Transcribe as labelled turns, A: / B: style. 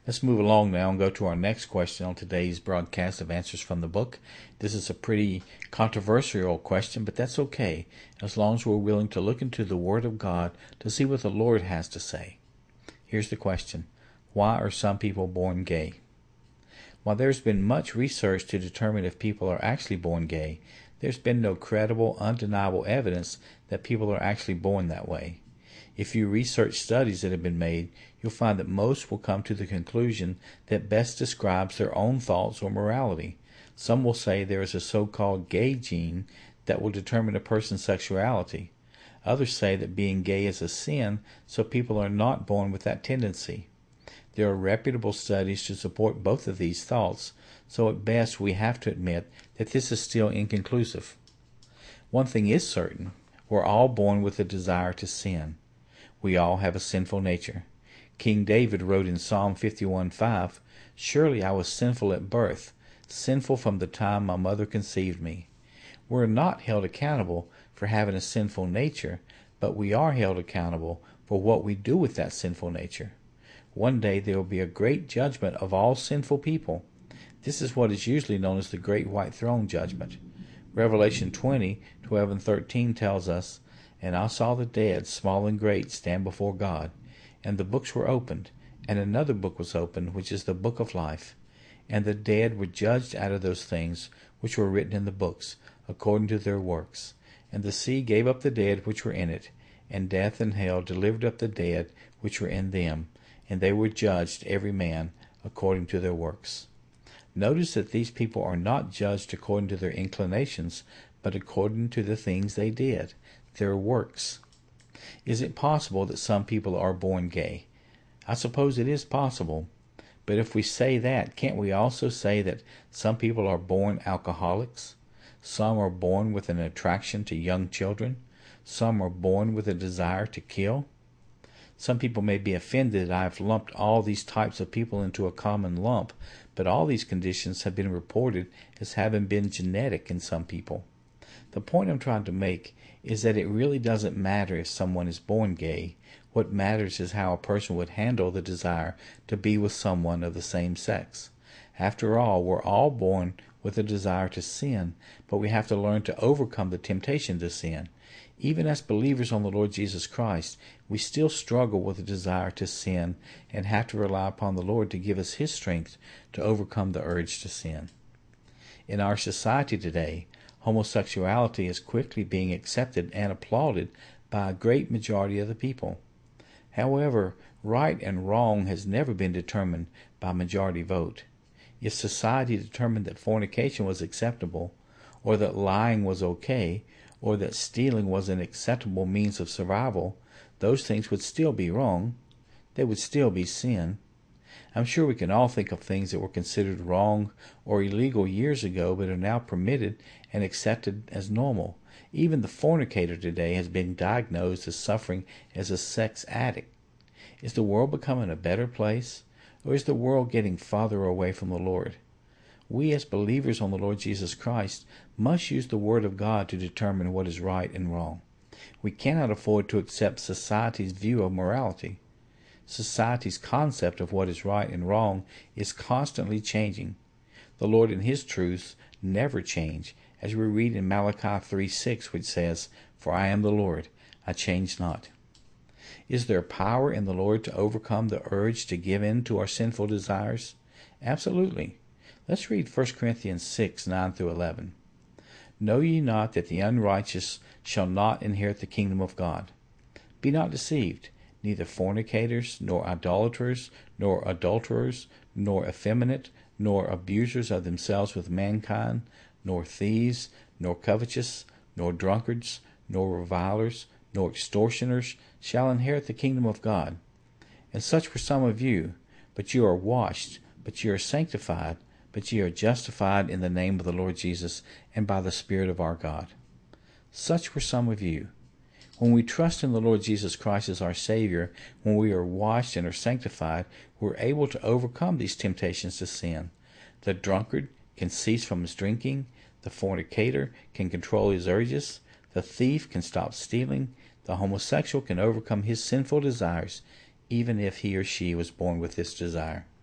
A: Let's move along now and go to our next question on today's broadcast of Answers from the Book. This is a pretty controversial question, but that's okay, as long as we're willing to look into the Word of God to see what the Lord has to say. Here's the question. Why are some people born gay? While there's been much research to determine if people are actually born gay, there's been no credible, undeniable evidence that people are actually born that way. If you research studies that have been made, you'll find that most will come to the conclusion that best describes their own thoughts or morality. Some will say there is a so-called gay gene that will determine a person's sexuality. Others say that being gay is a sin, so people are not born with that tendency. There are reputable studies to support both of these thoughts, so at best we have to admit that this is still inconclusive. One thing is certain, we're all born with a desire to sin. We all have a sinful nature. King David wrote in Psalm 51:5, "Surely I was sinful at birth, sinful from the time my mother conceived me." We're not held accountable for having a sinful nature, but we are held accountable for what we do with that sinful nature. One day there will be a great judgment of all sinful people. This is what is usually known as the Great White Throne Judgment. Revelation 20:12 and 13 tells us, "And I saw the dead, small and great, stand before God. And the books were opened, and another book was opened, which is the book of life. And the dead were judged out of those things which were written in the books, according to their works. And the sea gave up the dead which were in it, and death and hell delivered up the dead which were in them, and they were judged every man according to their works." Notice that these people are not judged according to their inclinations, but according to the things they did, their works. Is it possible that some people are born gay? I suppose it is possible. But if we say that, can't we also say that some people are born alcoholics? Some are born with an attraction to young children. Some are born with a desire to kill. Some people may be offended that I have lumped all these types of people into a common lump, but all these conditions have been reported as having been genetic in some people. The point I'm trying to make is that it really doesn't matter if someone is born gay. What matters is how a person would handle the desire to be with someone of the same sex. After all, we're all born with a desire to sin, but we have to learn to overcome the temptation to sin. Even as believers on the Lord Jesus Christ, we still struggle with the desire to sin and have to rely upon the Lord to give us His strength to overcome the urge to sin. In our society today, homosexuality is quickly being accepted and applauded by a great majority of the people. However, right and wrong has never been determined by majority vote. If society determined that fornication was acceptable, or that lying was okay, or that stealing was an acceptable means of survival, those things would still be wrong. They would still be sin. I'm sure we can all think of things that were considered wrong or illegal years ago but are now permitted and accepted as normal. Even the fornicator today has been diagnosed as suffering as a sex addict. Is the world becoming a better place, or is the world getting farther away from the Lord? We as believers on the Lord Jesus Christ must use the Word of God to determine what is right and wrong. We cannot afford to accept society's view of morality. Society's concept of what is right and wrong is constantly changing. The Lord and His truths never change, as we read in Malachi 3:6, which says, "For I am the Lord, I change not." Is there power in the Lord to overcome the urge to give in to our sinful desires? Absolutely. Let's read 1 Corinthians 6:9-11. "Know ye not that the unrighteous shall not inherit the kingdom of God? Be not deceived. Neither fornicators, nor idolaters, nor adulterers, nor effeminate, nor abusers of themselves with mankind, nor thieves, nor covetous, nor drunkards, nor revilers, nor extortioners shall inherit the kingdom of God. And such were some of you, but you are washed, but you are sanctified, but ye are justified in the name of the Lord Jesus and by the Spirit of our God." Such were some of you. When we trust in the Lord Jesus Christ as our Savior, when we are washed and are sanctified, we're able to overcome these temptations to sin. The drunkard can cease from his drinking. The fornicator can control his urges. The thief can stop stealing. The homosexual can overcome his sinful desires, even if he or she was born with this desire.